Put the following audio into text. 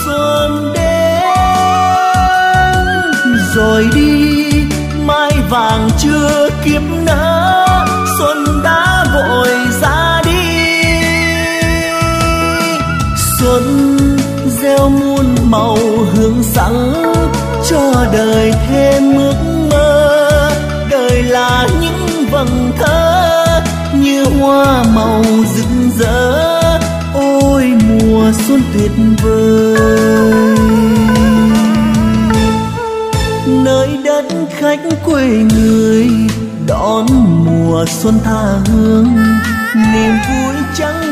xuân đến rồi đi, mai vàng chưa kịp nở, xuân đã vội ra đi. Xuân gieo muôn màu hương sắc cho đời thêm ước mơ, đời là những vầng thơ như hoa màu rực rỡ. Ôi mùa xuân tuyệt vời, nơi đất khách quê người đón mùa xuân tha hương, niềm vui trắng